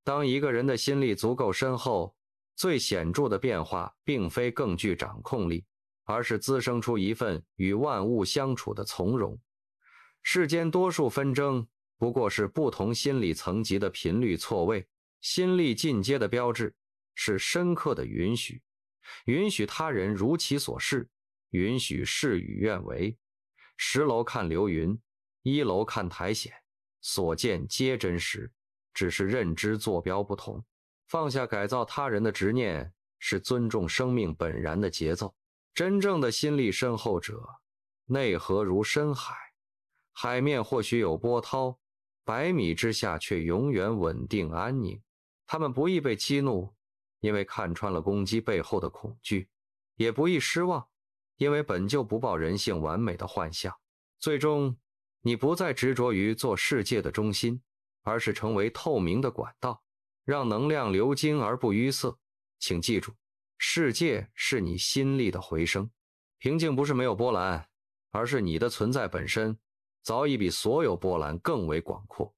当一个人的心力足够深厚，最显著的变化并非更具掌控力，而是滋生出一份与万物相处的从容。世间多数纷争不过是不同心理层级的频率错位，心力进阶的标志是深刻的允许，允许他人如其所是，允许事与愿违。10楼看流云，1楼看苔藓，所见皆真实，只是认知坐标不同。放下改造他人的执念，是尊重生命本然的节奏。真正的心力深厚者，内核如深海，海面或许有波涛，100米之下却永远稳定安宁。他们不易被激怒，因为看穿了攻击背后的恐惧，也不易失望，因为本就不抱人性完美的幻象。最终，你不再执着于做世界的中心，而是成为透明的管道，让能量流经而不淤塞。请记住，世界是你心力的回声。平静不是没有波澜，而是你的存在本身早已比所有波澜更为广阔。